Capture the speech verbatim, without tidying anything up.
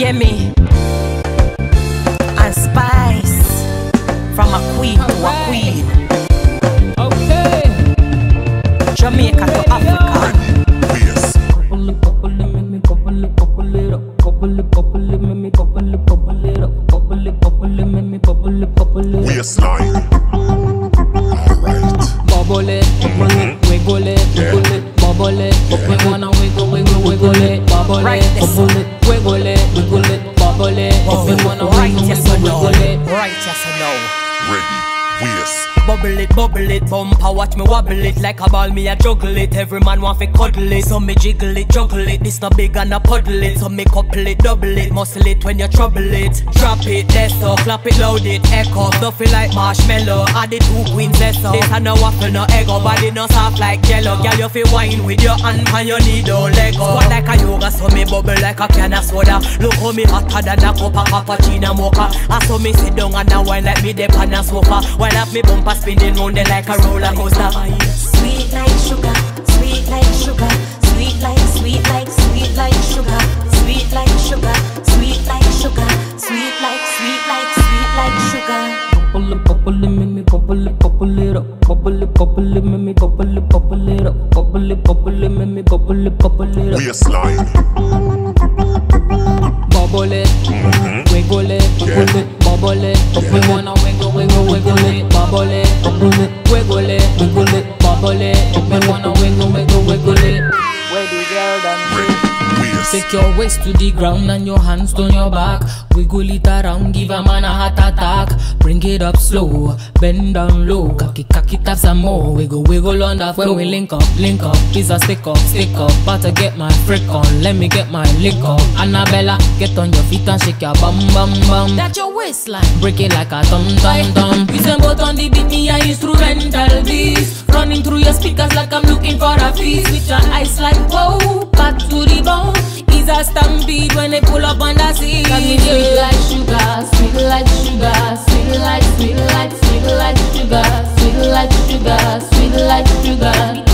Yeah, me and Spice from a queen to a queen. Okay. Jamaica to Africa. Yes. Couple it, couple it, make me couple it, couple it up. Couple it, couple it, make me couple it, couple it up. Couple it, couple it, make me couple it, couple it up. Waistline. Alright. Bubble it, bubble it, wiggle it, wiggle it, bubble it. We wanna wiggle, wiggle, wiggle it, bubble Right, it, this bubble it, wiggle it, wiggle it, bubble it. We wanna Right, wiggle, yes or wiggle, no? wiggle it. Right, yes or no? Ready. Waist. Bubble it, bubble it, bumper, watch me wobble it. Like a ball, me a juggle it. Every man want fi cuddle it, so me jiggle it, juggle it. This not big and a puddle it, so me couple it, double it. Muscle it when you trouble it. Drop it, that's so, clap it, load it, echo. Stuffy like marshmallow, add the two queens, that's so. This a no waffle, no eggo, body no soft like jello. Girl, you fi wine with your hand and your knee don't let go. Squat like a yoga, so me bubble like a can of soda. Look how me hotter than a cup of cappuccino mocha. I saw me sit down and a wine like me dip on a sofa. While up me bumper spinning round it like a roller coaster. Sweet like sugar, sweet like sugar, sweet like, sweet like, sweet like sugar, sweet like sugar, sweet like sugar, sweet like, sweet like, sweet like sugar. Couple it, couple it, make me couple it, couple it up. Couple it, couple it, make me couple it, couple it up. Couple it, couple it, make me couple it, couple it up. Waistline. Bubble it, wiggle it, wiggle it, bubble it. We wanna wiggle, wiggle, wiggle it, bubble it, bubble it, wiggle it, wiggle it, bubble it. We wanna wiggle, wiggle, wiggle it. Where the girl done Ready. Waist. Take your waist to the ground and your hands on your back. Wiggle it around, give a man a heart attack. Bring it up slow, bend down low. Cocky, cocky, tap some more. Wiggle, wiggle on that when we link up, link up. Is a stick up, stick up. About to get my freak on, let me get my lick up. Annabella, get on your feet and shake your bum, bum, bum. That's your waistline. Break it like a thumb, thumb, thumb. We send both on the beat, me a instrumental beats. Running through your speakers like I'm looking for a feast. With your eyes like whoa, back to the bone. Is a stampede when they pull up on the scene. Got me sweet like sugar, sweet like sugar, sweet like, sweet like, sweet like sugar, sweet like sugar, sweet like sugar.